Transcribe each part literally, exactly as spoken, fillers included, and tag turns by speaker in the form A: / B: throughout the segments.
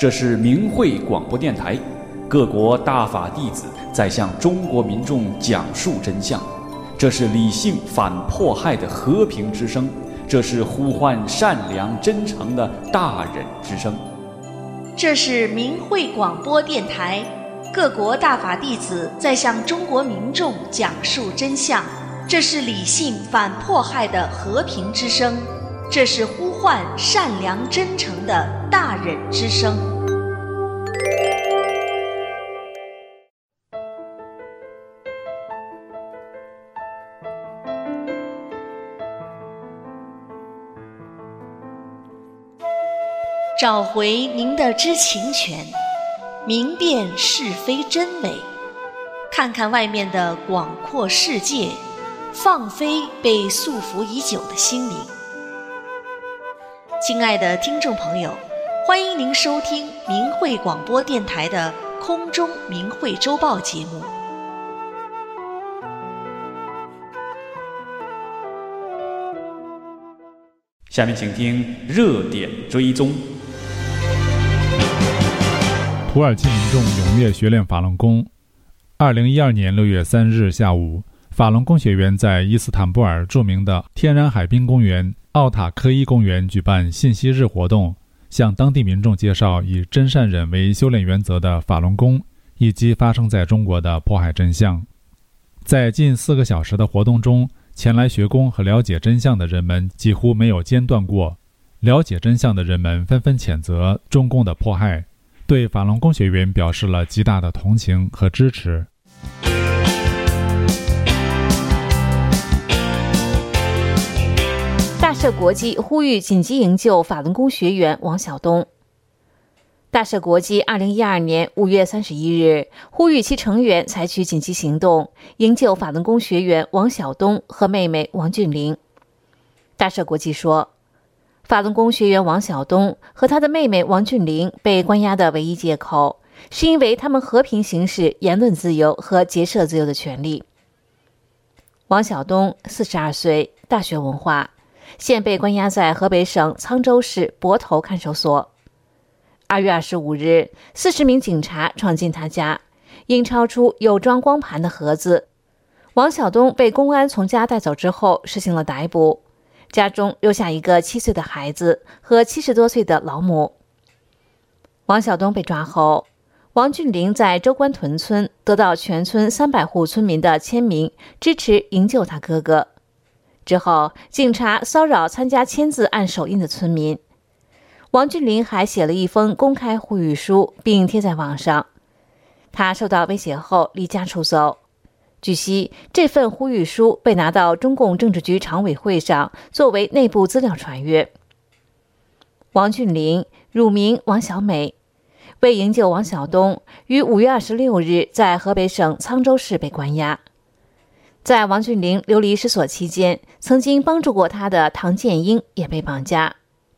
A: 这是明慧广播电台，各国大法弟子在向中国民众讲述真相。这是理性反迫害的和平之声，这是呼唤善良真诚的大忍之声。
B: 这是明慧广播电台，各国大法弟子在向中国民众讲述真相。这是理性反迫害的和平之声，这是呼唤善良真诚的大忍之声。找回您的知情权，明辨是非真伪，看看外面的广阔世界，放飞被束缚已久的心灵。亲爱的听众朋友，欢迎您收听明慧广播电台的空中明慧周报节目。
A: 下面请听热点追踪。
C: 土耳其民众踊跃学练法轮功。二零一二年六月三日下午，法轮功学员在伊斯坦布尔著名的天然海滨公园奥塔科伊公园举办信息日活动，向当地民众介绍以真善忍为修炼原则的法轮功以及发生在中国的迫害真相。在近四个小时的活动中，前来学功和了解真相的人们几乎没有间断过。了解真相的人们纷纷谴责中共的迫害，对法轮功学员表示了极大的同情和支持。
D: 大社国际呼吁紧急营救法轮功学员王晓东。大社国际二零一二年五月三十一日呼吁其成员采取紧急行动，营救法轮功学员王晓东和妹妹王俊玲。大社国际说，法轮功学员王晓东和他的妹妹王俊玲被关押的唯一借口，是因为他们和平行使言论自由和结社自由的权利。王晓东四十二岁，大学文化，现被关押在河北省沧州市泊头看守所。二月二十五日，四十名警察闯进他家，因超出有装光盘的盒子，王晓东被公安从家带走之后实行了逮捕，家中留下一个七岁的孩子和七十多岁的老母。王晓东被抓后，王俊玲在周关屯村得到全村三百户村民的签名，支持营救他哥哥。之后，警察骚扰参加签字按手印的村民。王俊玲还写了一封公开呼吁书，并贴在网上。他受到威胁后离家出走。据悉，这份呼吁书被拿到中共政治局常委会上作为内部资料传阅。王俊玲乳名王小美，为营救王晓东，于五月二十六日在河北省沧州市被关押。在王俊玲流离失所期间，曾经帮助过他的唐建英也被绑架。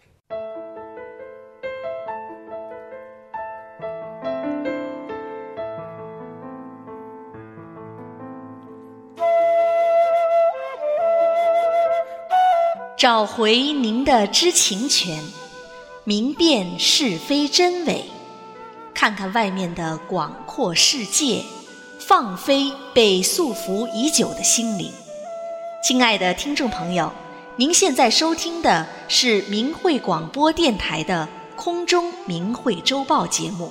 B: 找回您的知情权，明辨是非真伪，看看外面的广阔世界，放飞被束缚已久的心灵。亲爱的听众朋友，您现在收听的是明慧广播电台的空中明慧周报节目。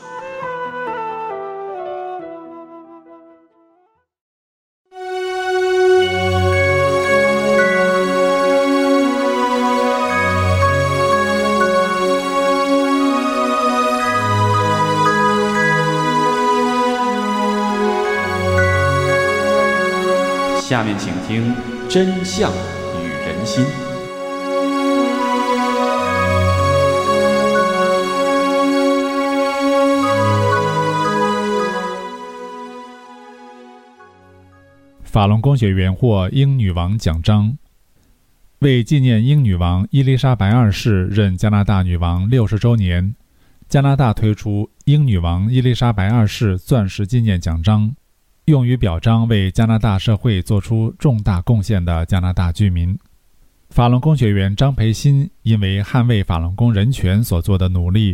A: 下面请听真相与人心。
C: 法轮功学员获英女王奖章。为纪念英女王伊丽莎白二世任加拿大女王六十周年，加拿大推出英女王伊丽莎白二世钻石纪念奖章，用于表彰为加拿大社会做出重大贡献的加拿大居民。法轮功学员张培新因为捍卫法轮功人权所做的努力，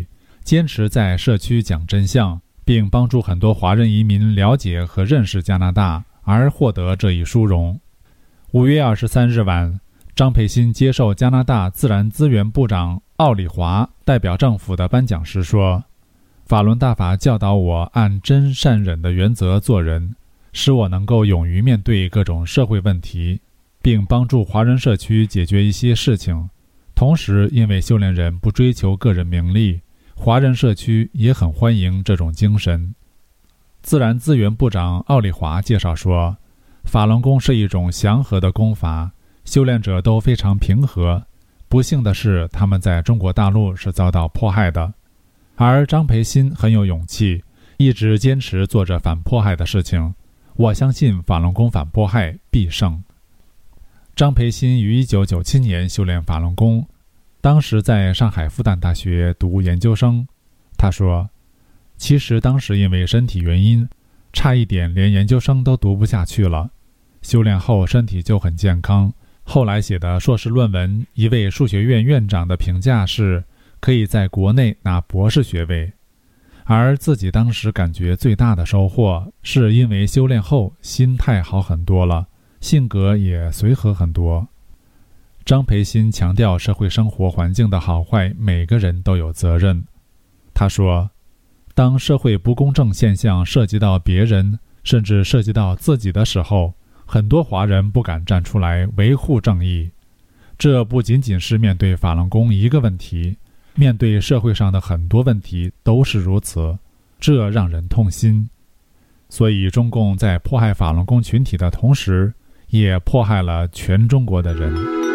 C: 坚持在社区讲真相，并帮助很多华人移民了解和认识加拿大，而获得这一殊荣。五月二十三日晚，张培新接受加拿大自然资源部长奥里华代表政府的颁奖时说，法轮大法教导我按真善忍的原则做人，使我能够勇于面对各种社会问题，并帮助华人社区解决一些事情。同时，因为修炼人不追求个人名利，华人社区也很欢迎这种精神。自然资源部长奥里华介绍说，法轮功是一种祥和的功法，修炼者都非常平和。不幸的是，他们在中国大陆是遭到迫害的。而张培新很有勇气，一直坚持做着反迫害的事情。我相信法轮功反迫害必胜。张培新于一九九七年修炼法轮功，当时在上海复旦大学读研究生。他说，其实当时因为身体原因，差一点连研究生都读不下去了。修炼后身体就很健康，后来写的硕士论文，一位数学院院长的评价是可以在国内拿博士学位。而自己当时感觉最大的收获，是因为修炼后心态好很多了，性格也随和很多。张培新强调社会生活环境的好坏，每个人都有责任。他说，当社会不公正现象涉及到别人，甚至涉及到自己的时候，很多华人不敢站出来维护正义。这不仅仅是面对法轮功一个问题，面对社会上的很多问题都是如此，这让人痛心。所以中共在迫害法轮功群体的同时，也迫害了全中国的人。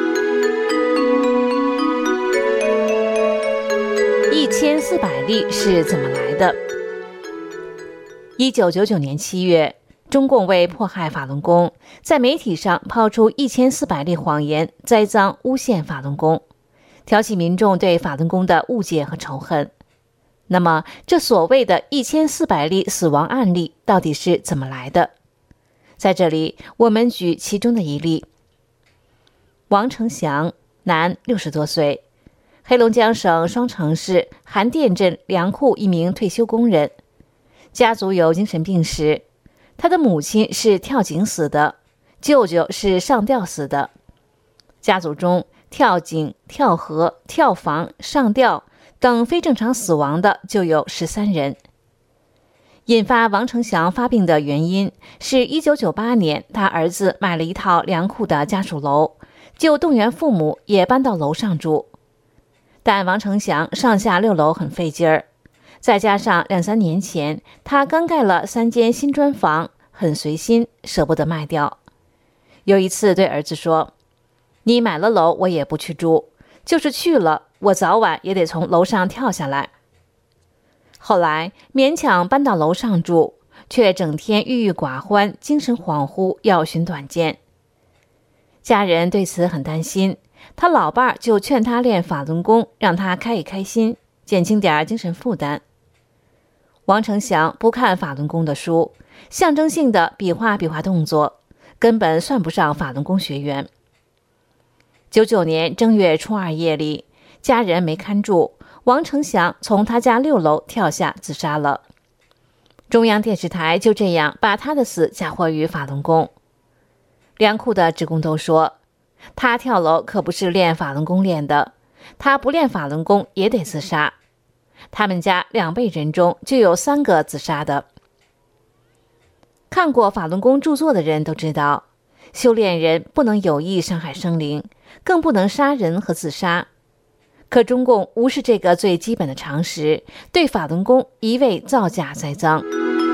D: 一千四百例是怎么来的？一九九九年七月，中共为迫害法轮功，在媒体上抛出一千四百例谎言，栽赃诬陷法轮功，挑起民众对法轮功的误解和仇恨。那么，这所谓的一千四百例死亡案例到底是怎么来的？在这里，我们举其中的一例。王成祥，男，六十多岁，黑龙江省双城市韩店镇粮库一名退休工人，家族有精神病史。他的母亲是跳井死的，舅舅是上吊死的。家族中跳井、跳河、跳房、上吊等非正常死亡的就有十三人。引发王成祥发病的原因是一九九八年他儿子买了一套粮库的家属楼，就动员父母也搬到楼上住。但王成祥上下六楼很费劲儿，再加上两三年前他刚盖了三间新砖房，很随心，舍不得卖掉。有一次对儿子说，你买了楼我也不去住，就是去了我早晚也得从楼上跳下来。后来勉强搬到楼上住，却整天郁郁寡欢，精神恍惚，要寻短见。家人对此很担心，他老伴儿就劝他练法轮功，让他开一开心，减轻点精神负担。王成祥不看法轮功的书，象征性的比划比划动作，根本算不上法轮功学员。九九年正月初二夜里，家人没看住，王成祥从他家六楼跳下自杀了。中央电视台就这样把他的死嫁祸于法轮功。粮库的职工都说，他跳楼可不是练法轮功练的，他不练法轮功也得自杀。他们家两辈人中就有三个自杀的。看过法轮功著作的人都知道，修炼人不能有意伤害生灵，更不能杀人和自杀。可中共无视这个最基本的常识，对法轮功一味造假栽赃。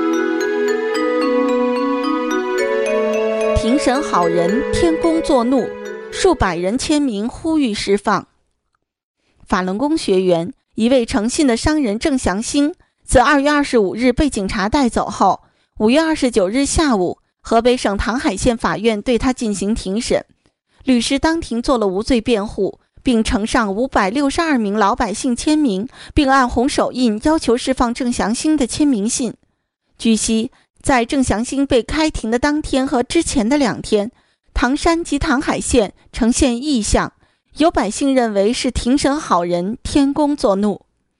E: 庭审好人，天公作怒，数百人签名呼吁释放。法轮功学员一位诚信的商人郑祥兴，自二月二十五日被警察带走后，五月二十九日下午，河北省唐海县法院对他进行庭审，律师当庭做了无罪辩护，并呈上五百六十二名老百姓签名，并按红手印要求释放郑祥兴的签名信。据悉，在郑祥兴被开庭的当天和之前的两天，唐山及唐海县呈现异象，有百姓认为是庭审好人，天公作怒。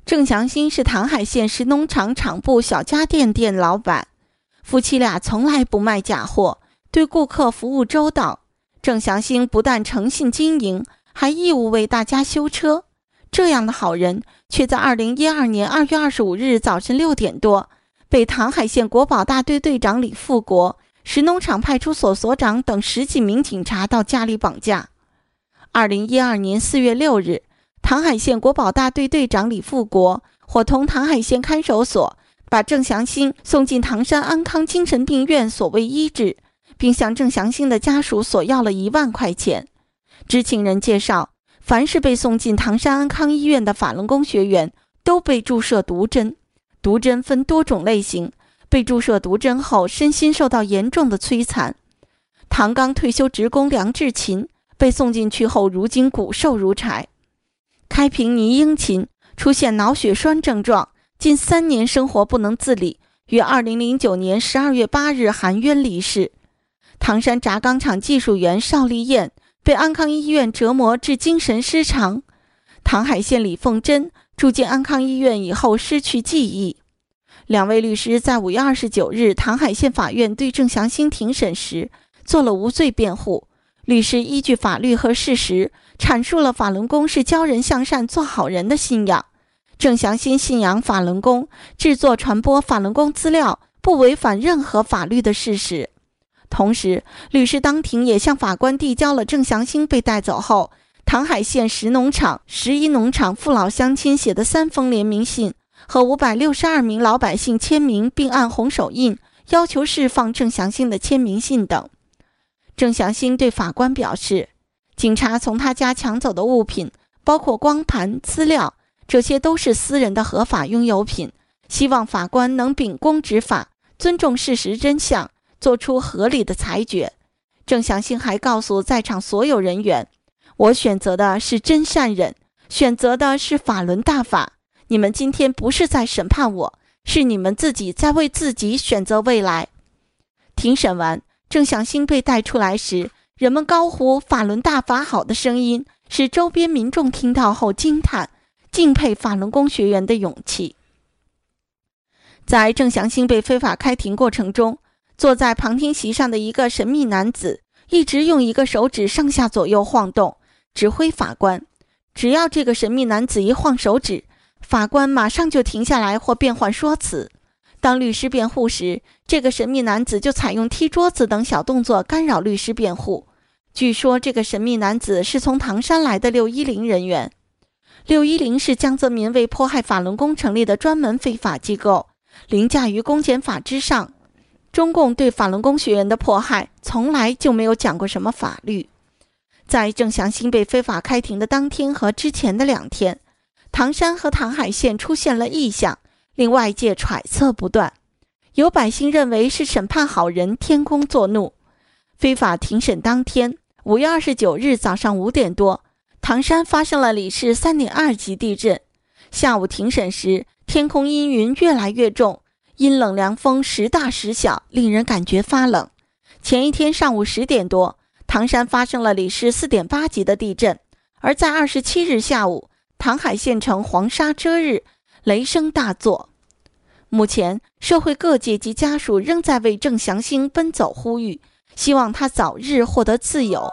E: 郑祥兴是唐海县石农场厂部小家电店老板，夫妻俩从来不卖假货，对顾客服务周到。郑祥兴不但诚信经营，还义务为大家修车。这样的好人，却在二零一二年二月二十五日早晨六点多，被唐海县国保大队队长李富国、石农场派出所所长等十几名警察到家里绑架。二零一二年四月六日，唐海县国保大队队长李富国伙同唐海县看守所，把郑祥兴送进唐山安康精神病院所谓医治，并向郑祥兴的家属索要了一万块钱。知情人介绍，凡是被送进唐山安康医院的法轮功学员，都被注射毒针。毒针分多种类型，被注射毒针后，身心受到严重的摧残。唐岗退休职工梁志勤被送进去后，如今骨瘦如柴。开平倪英勤出现脑血栓症状，近三年生活不能自理，于二零零九年十二月八日含冤离世。唐山轧钢厂技术员邵丽燕被安康医院折磨致精神失常。唐海县李凤珍住进安康医院以后失去记忆。两位律师在五月二十九日唐海县法院对郑祥兴庭审时做了无罪辩护。律师依据法律和事实阐述了法轮功是教人向善做好人的信仰。郑祥兴信仰法轮功，制作传播法轮功资料不违反任何法律的事实。同时，律师当庭也向法官递交了郑祥兴被带走后唐海县石农场、十一农场父老乡亲写的三封联名信和五百六十二名老百姓签名并按红手印要求释放郑祥兴的签名信等。郑祥兴对法官表示，警察从他家抢走的物品包括光盘、资料，这些都是私人的合法拥有品，希望法官能秉公执法，尊重事实真相，做出合理的裁决。郑祥兴还告诉在场所有人员，我选择的是真善忍，选择的是法轮大法，你们今天不是在审判我，是你们自己在为自己选择未来。庭审完，郑祥兴被带出来时，人们高呼法轮大法好的声音，使周边民众听到后惊叹，敬佩法轮功学员的勇气。在郑祥兴被非法开庭过程中，坐在旁听席上的一个神秘男子一直用一个手指上下左右晃动，指挥法官。只要这个神秘男子一晃手指，法官马上就停下来或变换说辞。当律师辩护时，这个神秘男子就采用踢桌子等小动作干扰律师辩护。据说这个神秘男子是从唐山来的六一零人员。六一零是江泽民为迫害法轮功成立的专门非法机构，凌驾于公检法之上。中共对法轮功学员的迫害从来就没有讲过什么法律。在郑祥兴被非法开庭的当天和之前的两天，唐山和唐海县出现了异象，令外界揣测不断。有百姓认为是审判好人，天公作怒。非法庭审当天，五月二十九日早上五点多，唐山发生了里氏 三点二 级地震。下午庭审时，天空阴云越来越重，阴冷凉风时大时小，令人感觉发冷。前一天上午十点多，唐山发生了里氏 四点八 级的地震，而在二十七日下午，唐海县城黄沙遮日，雷声大作。目前，社会各界及家属仍在为郑祥兴奔走呼吁，希望他早日获得自由。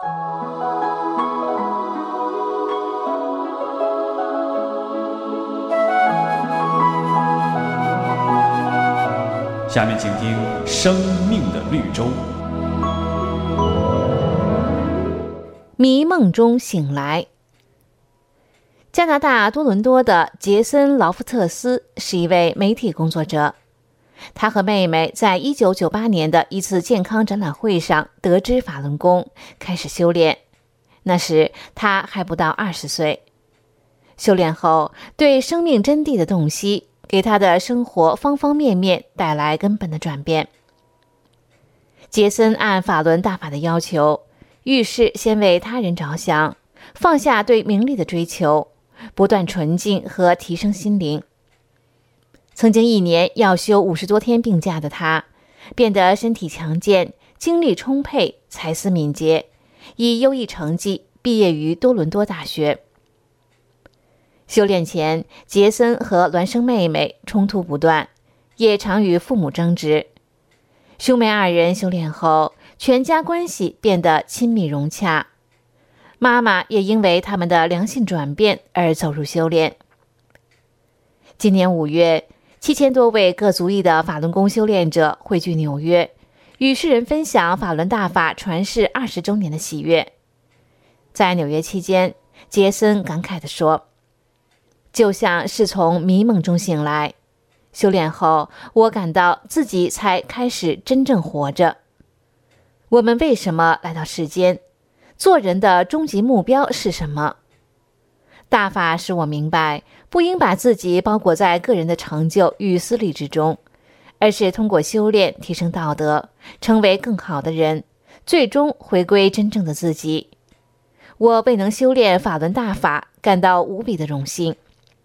A: 下面请听《生命的绿洲》。
D: 迷梦中醒来。加拿大多伦多的杰森·劳夫特斯是一位媒体工作者。他和妹妹在一九九八年的一次健康展览会上得知法轮功，开始修炼。那时他还不到二十岁。修炼后，对生命真谛的洞悉，给他的生活方方面面带来根本的转变。杰森按法轮大法的要求，遇事先为他人着想，放下对名利的追求，不断纯净和提升心灵。曾经一年要休五十多天病假的他，变得身体强健，精力充沛，才思敏捷，以优异成绩毕业于多伦多大学。 修炼前，杰森和孪生妹妹冲突不断，也常与父母争执。兄妹二人修炼后，全家关系变得亲密融洽。妈妈也因为他们的良性转变而走入修炼。今年五月，七千多位各族裔的法轮功修炼者汇聚纽约，与世人分享法轮大法传世二十周年的喜悦。在纽约期间，杰森感慨地说，就像是从迷梦中醒来，修炼后，我感到自己才开始真正活着。我们为什么来到世间？做人的终极目标是什么？大法使我明白，不应把自己包裹在个人的成就与私利之中，而是通过修炼提升道德，成为更好的人，最终回归真正的自己。我为能修炼法轮大法感到无比的荣幸。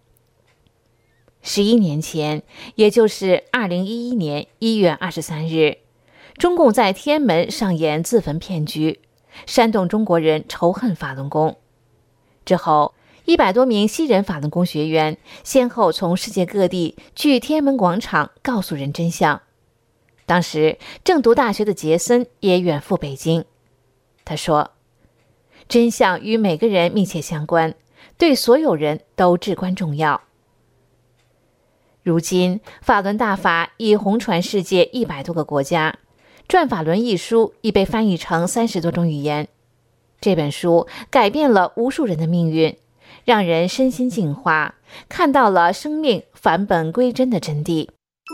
D: 十一年前，也就是二零一一年一月二十三日，中共在天安门上演自焚骗局，煽动中国人仇恨法轮功。之后，一百多名西人法轮功学员先后从世界各地去天安门广场告诉人真相。当时正读大学的杰森也远赴北京。他说，真相与每个人密切相关，对所有人都至关重要。如今，法轮大法已红传世界一百多个国家，《转法轮》一书已被翻译成三十多种语言。这本书改变了无数人的命运，让人身心净化，看到了生命返本归真的真谛。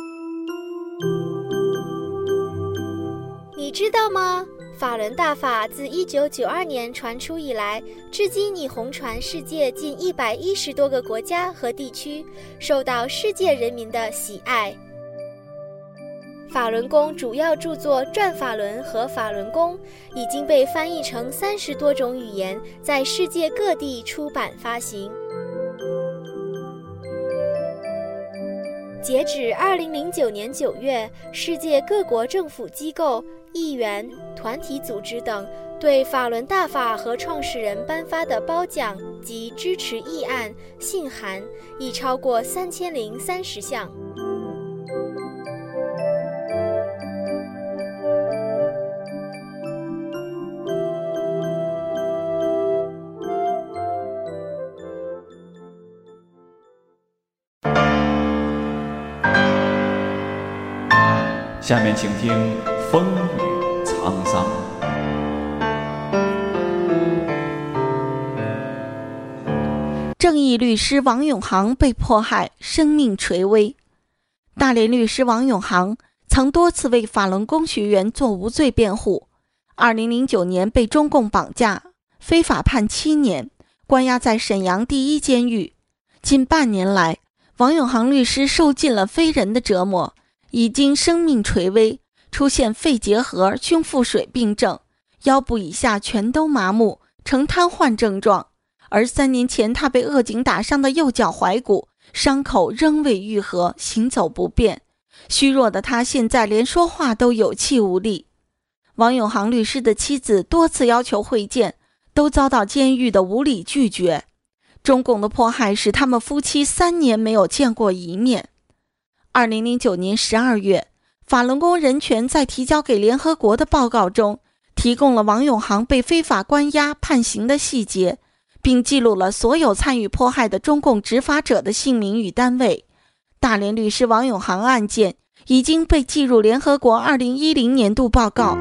F: 你知道吗？法轮大法自一九九二年传出以来，至今已红传世界近一百一十多个国家和地区，受到世界人民的喜爱。法轮功主要著作《转法轮》和《法轮功》已经被翻译成三十多种语言，在世界各地出版发行。截止二零零九年九月，世界各国政府机构、议员、团体组织等对法轮大法和创始人颁发的褒奖及支持议案、信函已超过三千零三十项。
A: 下面请听风雨沧桑。
E: 正义律师王永航被迫害，生命垂危。大连律师王永航曾多次为法轮功学员做无罪辩护。二零零九年被中共绑架，非法判七年，关押在沈阳第一监狱。近半年来，王永航律师受尽了非人的折磨，已经生命垂危，出现肺结核、胸腹水病症，腰部以下全都麻木，呈瘫痪症状。而三年前他被恶警打伤的右脚踝骨伤口仍未愈合，行走不便。虚弱的他现在连说话都有气无力。王永航律师的妻子多次要求会见，都遭到监狱的无理拒绝。中共的迫害使他们夫妻三年没有见过一面。二零零九年十二月，法轮功人权在提交给联合国的报告中，提供了王永航被非法关押判刑的细节，并记录了所有参与迫害的中共执法者的姓名与单位。大连律师王永航案件已经被记入联合国二零一零年度报告。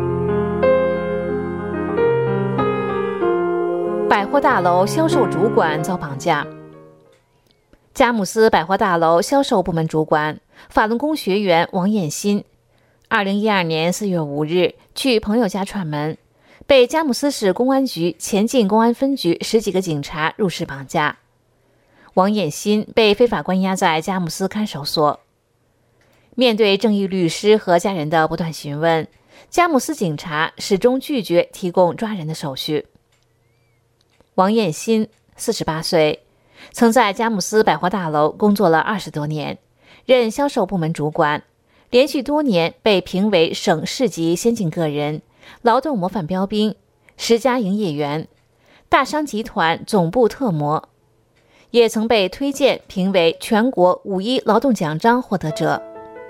D: 百货大楼销售主管遭绑架。佳木斯百货大楼销售部门主管、法轮功学员王艳新，二零一二年四月五日去朋友家串门，被佳木斯市公安局前进公安分局十几个警察入室绑架。王艳新被非法关押在佳木斯看守所。面对正义律师和家人的不断询问，佳木斯警察始终拒绝提供抓人的手续。王艳新，四十八岁，曾在佳木斯百货大楼工作了二十多年，任销售部门主管，连续多年被评为省市级先进个人、劳动模范标兵、十佳营业员、大商集团总部特模。 也曾被推荐评为全国五一劳动奖章获得者。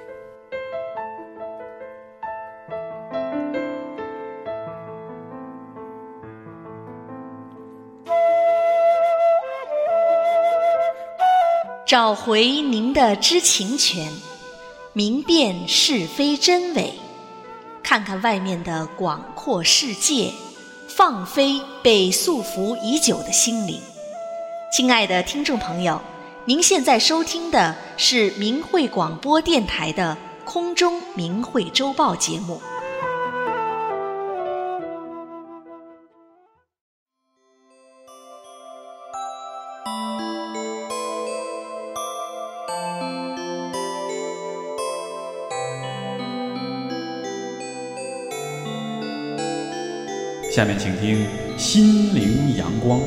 B: 找回您的知情权，明辨是非真伪，看看外面的广阔世界，放飞被束缚已久的心灵。亲爱的听众朋友，您现在收听的是明慧广播电台的空中明慧周报节目。
A: 下面请听心灵阳光。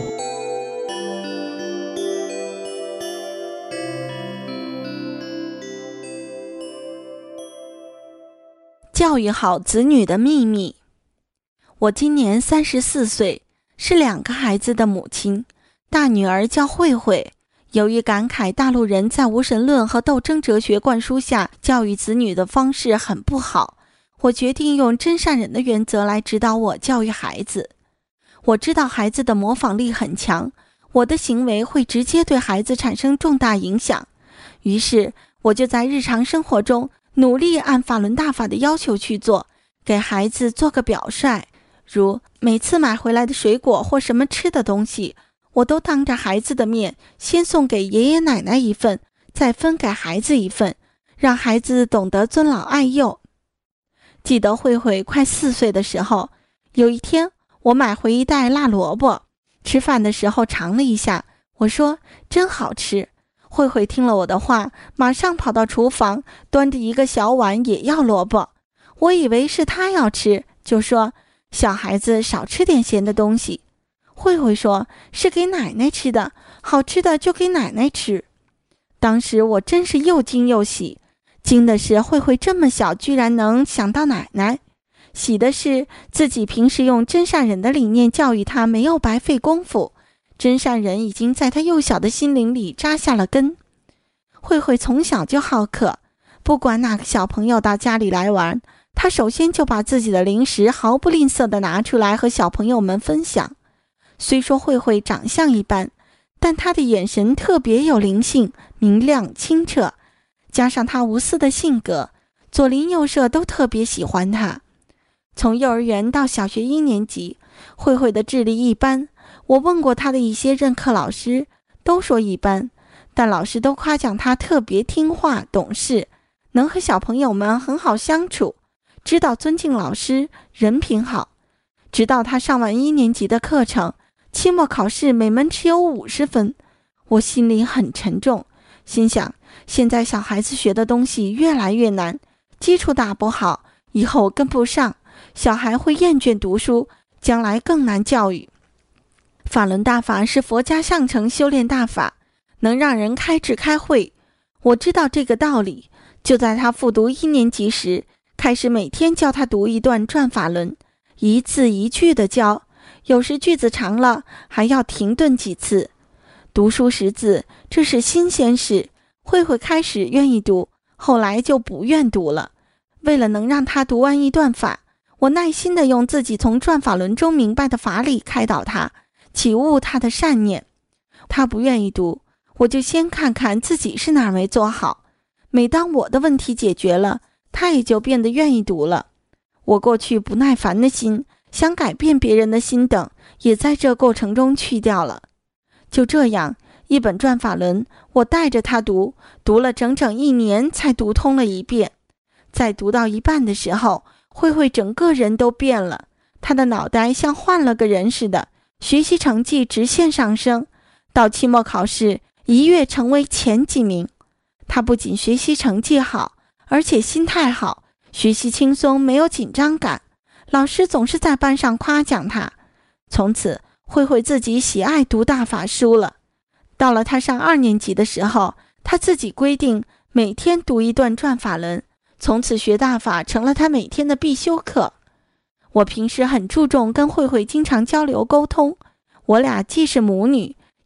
E: 教育好子女的秘密。我今年三十四岁，是两个孩子的母亲。大女儿叫慧慧，由于感慨大陆人在无神论和斗争哲学灌输下教育子女的方式很不好，我决定用真善忍的原则来指导我教育孩子。我知道孩子的模仿力很强，我的行为会直接对孩子产生重大影响，于是我就在日常生活中努力按法轮大法的要求去做，给孩子做个表率。如每次买回来的水果或什么吃的东西，我都当着孩子的面先送给爷爷奶奶一份，再分给孩子一份，让孩子懂得尊老爱幼。记得慧慧快四岁的时候，有一天我买回一袋辣萝卜，吃饭的时候尝了一下，我说真好吃。慧慧听了我的话，马上跑到厨房，端着一个小碗也要萝卜。我以为是她要吃，就说小孩子少吃点咸的东西。慧慧说是给奶奶吃的，好吃的就给奶奶吃。当时我真是又惊又喜，惊的是慧慧这么小居然能想到奶奶，喜的是自己平时用真善忍的理念教育她没有白费功夫，真善忍已经在她幼小的心灵里扎下了根。慧慧从小就好客，不管哪个小朋友到家里来玩，她首先就把自己的零食毫不吝啬地拿出来和小朋友们分享。虽说慧慧长相一般，但她的眼神特别有灵性，明亮清澈，加上她无私的性格，左邻右舍都特别喜欢她。从幼儿园到小学一年级，慧慧的智力一般，我问过她的一些任课老师，都说一般，但老师都夸奖她特别听话懂事，能和小朋友们很好相处，知道尊敬老师，人品好。直到她上完一年级的课程，期末考试每门只有五十分，我心里很沉重，心想现在小孩子学的东西越来越难，基础打不好，以后跟不上，小孩会厌倦读书，将来更难教育。法轮大法是佛家上乘修炼大法，能让人开智开慧。我知道这个道理，就在他复读一年级时，开始每天教他读一段转法轮，一字一句的教，有时句子长了还要停顿几次。读书识字，这是新鲜事，慧慧开始愿意读，后来就不愿读了。为了能让他读完一段法，我耐心地用自己从转法轮中明白的法理开导他，启悟他的善念。他不愿意读，我就先看看自己是哪儿没做好。每当我的问题解决了，他也就变得愿意读了。我过去不耐烦的心，想改变别人的心等，也在这过程中去掉了。就这样，一本转法轮，我带着他读，读了整整一年才读通了一遍。在读到一半的时候，慧慧整个人都变了，她的脑袋像换了个人似的，学习成绩直线上升，到期末考试一跃成为前几名。她不仅学习成绩好，而且心态好，学习轻松，没有紧张感，老师总是在班上夸奖她。从此慧慧自己喜爱读大法书了。到了她上二年级的时候，她自己规定每天读一段转法轮，从此学大法成了她每天的必修课。我平时很注重跟慧慧经常交流沟通，我俩既是母女，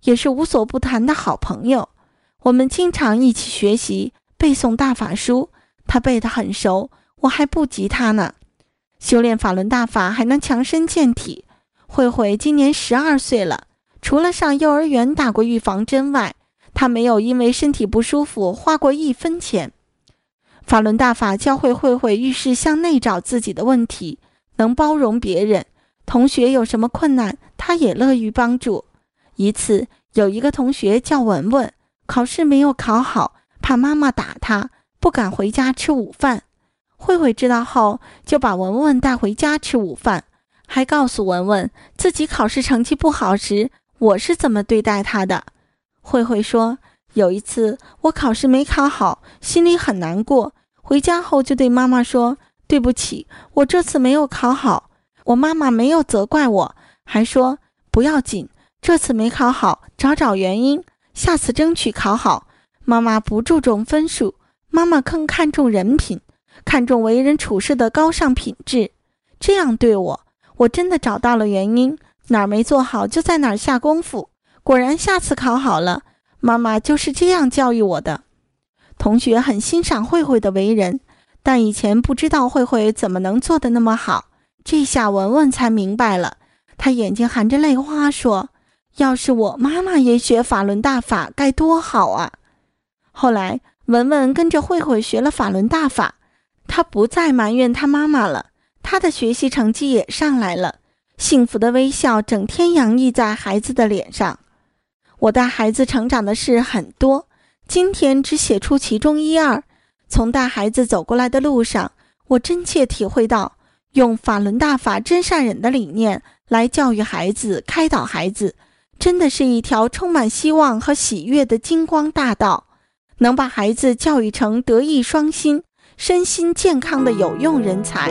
E: 也是无所不谈的好朋友。我们经常一起学习背诵大法书，他背得很熟，我还不及他呢。修炼法轮大法还能强身健体。慧慧今年十二岁了，除了上幼儿园打过预防针外，她没有因为身体不舒服花过一分钱。法轮大法教会慧慧遇事向内找自己的问题，能包容别人，同学有什么困难她也乐于帮助。一次有一个同学叫文文，考试没有考好，怕妈妈打她，不敢回家吃午饭。慧慧知道后就把文文带回家吃午饭，还告诉文文自己考试成绩不好时我是怎么对待她的。慧慧说，有一次我考试没考好，心里很难过，回家后就对妈妈说，对不起，我这次没有考好。我妈妈没有责怪我，还说不要紧，这次没考好，找找原因，下次争取考好。妈妈不注重分数，妈妈更看重人品，看重为人处事的高尚品质。这样对我，我真的找到了原因，哪儿没做好就在哪儿下功夫，果然下次考好了。妈妈就是这样教育我的。同学很欣赏慧慧的为人，但以前不知道慧慧怎么能做得那么好，这下文文才明白了。她眼睛含着泪花说，要是我妈妈也学法轮大法该多好啊。后来文文跟着慧慧学了法轮大法，她不再埋怨她妈妈了，她的学习成绩也上来了，幸福的微笑整天洋溢在孩子的脸上。我带孩子成长的事很多，今天只写出其中一二。从带孩子走过来的路上，我真切体会到，用法轮大法真善忍的理念来教育孩子、开导孩子，真的是一条充满希望和喜悦的金光大道，能把孩子教育成德艺双馨、身心健康的有用人才。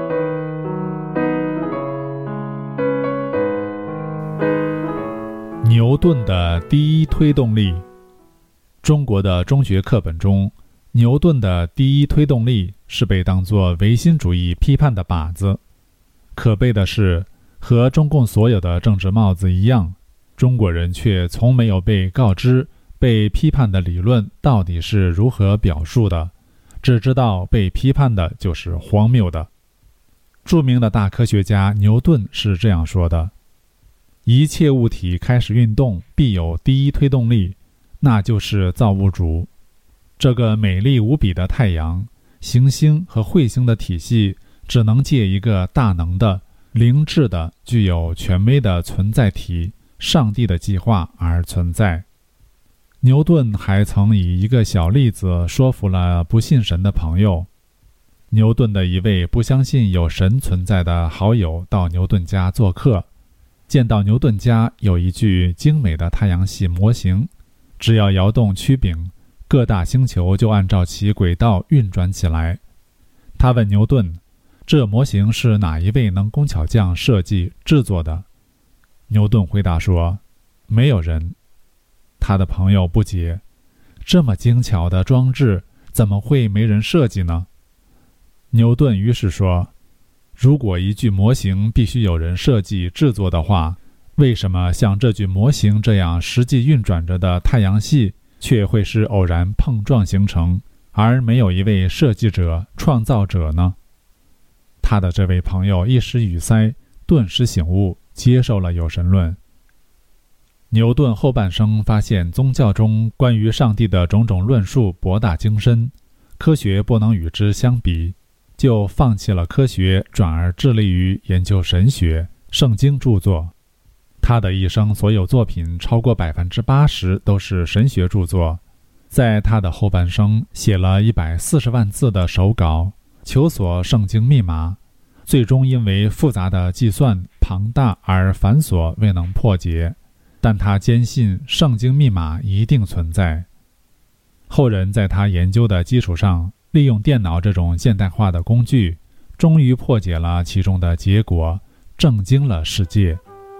C: 牛顿的第一推动力。中国的中学课本中，牛顿的第一推动力是被当作唯心主义批判的靶子。可悲的是，和中共所有的政治帽子一样，中国人却从没有被告知被批判的理论到底是如何表述的，只知道被批判的就是荒谬的。著名的大科学家牛顿是这样说的，一切物体开始运动必有第一推动力，那就是造物主。这个美丽无比的太阳、行星和彗星的体系只能借一个大能的、灵智的、具有权威的存在体上帝的计划而存在。牛顿还曾以一个小例子说服了不信神的朋友。牛顿的一位不相信有神存在的好友到牛顿家做客，见到牛顿家有一具精美的太阳系模型，只要摇动曲柄，各大星球就按照其轨道运转起来。他问牛顿，这模型是哪一位能工巧匠设计制作的？牛顿回答说，没有人。他的朋友不解，这么精巧的装置怎么会没人设计呢？牛顿于是说，如果一具模型必须有人设计制作的话，为什么像这具模型这样实际运转着的太阳系却会是偶然碰撞形成，而没有一位设计者、创造者呢？他的这位朋友一时语塞，顿时醒悟，接受了有神论。牛顿后半生发现宗教中关于上帝的种种论述博大精深，科学不能与之相比，就放弃了科学，转而致力于研究神学、圣经著作。他的一生所有作品超过百分之八十都是神学著作。在他的后半生写了一百四十万字的手稿，求索圣经密码，最终因为复杂的计算庞大而繁琐未能破解，但他坚信圣经密码一定存在。后人在他研究的基础上，利用电脑这种现代化的工具，终于破解了其中的结果，震惊了世界。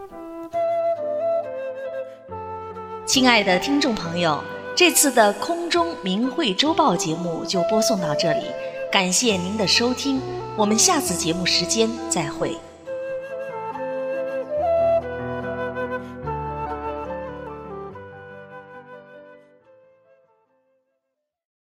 B: 亲爱的听众朋友，这次的空中明慧周报节目就播送到这里，感谢您的收听，我们下次节目时间再会。